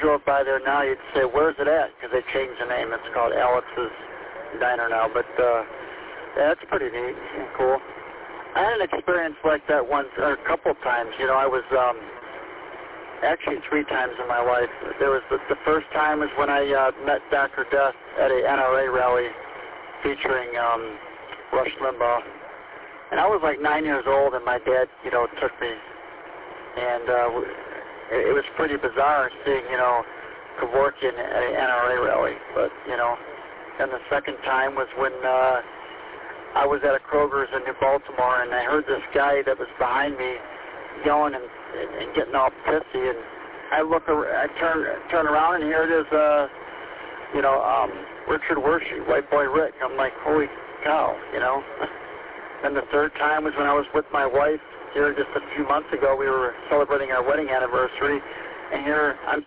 drove by there now, you'd say, where's it at? Because they changed the name. It's called Alex's Diner now. But yeah, it's pretty neat and cool. I had an experience like that once, or a couple of times. You know, I was actually 3 times in my life. There was the first time was when I met Dr. Death at a NRA rally featuring Rush Limbaugh. And I was like 9 years old, and my dad, you know, took me. And it was pretty bizarre seeing, you know, Kevorkian at an NRA rally. But, you know, and the second time was when I was at a Kroger's in New Baltimore, and I heard this guy that was behind me yelling and getting all pissy. And I turn around, and here it is, you know, Richard Wershey, White Boy Rick. I'm like, holy cow, you know. And the third time was when I was with my wife here just a few months ago. We were celebrating our wedding anniversary, and here I'm